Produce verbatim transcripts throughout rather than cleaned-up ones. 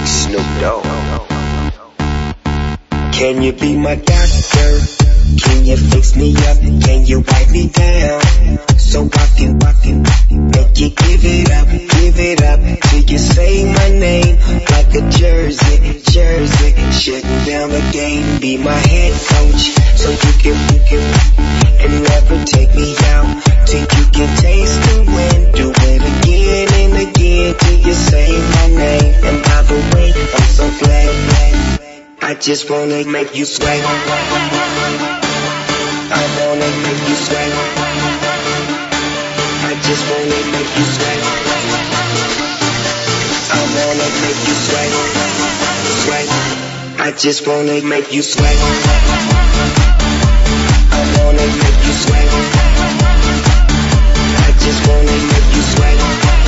Snoop Dogg. Can you be my doctor? Can you fix me up? Can you wipe me down? So I can, I can make you give it up, give it up till you say my name like a jersey, jersey. Shutting down the game, be my head coach, so you can, you can, and never take me out till you can taste the wind. Do it again and again till you say my name. And by the way, I'm so glad, I just wanna make you sweat. I wanna make you sweat. I just wanna make you sweat. I wanna make you sweat. Sweat. I just wanna make you sweat. I wanna make you sweat. I just wanna make you sweat.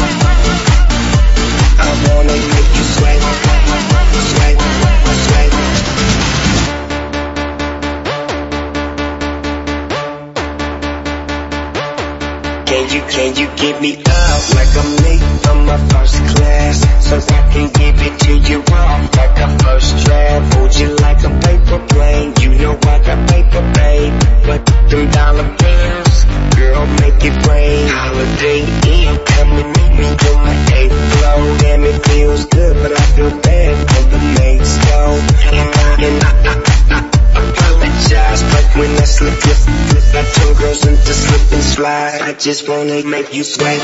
I wanna make you sweat. Sweat. Sweat. Can you, can you give me up like I'm late from my first class, so I can give it to you raw like a first draft? Hold you like a paper plane, you know I got paper, babe. But them dollar bills, girl, make it rain. Holiday Inn, come and meet me on my eighth floor. Damn, it feels good, but I feel bad for the mates though. And I, and I, I, I, I apologize, but when I slip, slip, slip, I turn girls into slip and slide. I just wanna make you sweat. I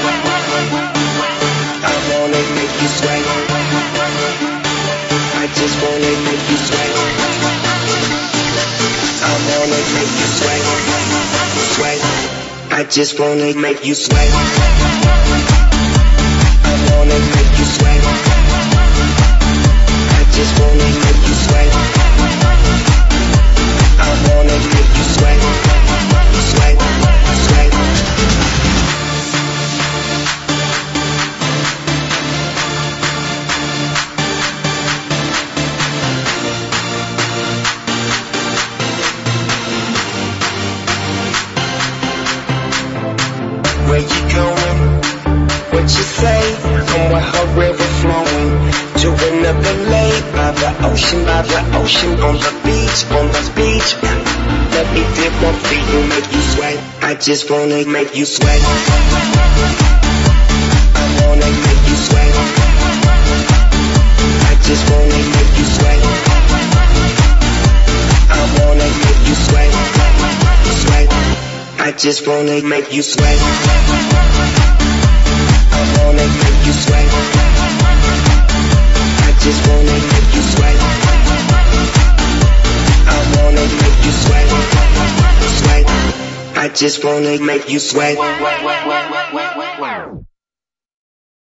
wanna make you sweat. I just wanna make you sweat. I wanna make you sweat. Sweat. I just wanna make you sweat. I wanna make you sweat. I just wanna make you sweat. I wanna make you sweat. Sweat. Sweat. Where you going? What you say? I'm with her river flowing to another lake by the ocean, by the ocean, on the beach, on the beach. Let me dip my feet and make you sweat. I just wanna make you sweat. I wanna make you sweat. I just wanna make you sweat. I wanna make you sweat. Sweat. I just wanna make you sweat. I wanna make you sweat. I just wanna make you sweat. I wanna make you sweat. Sweat. I just wanna make you sweat.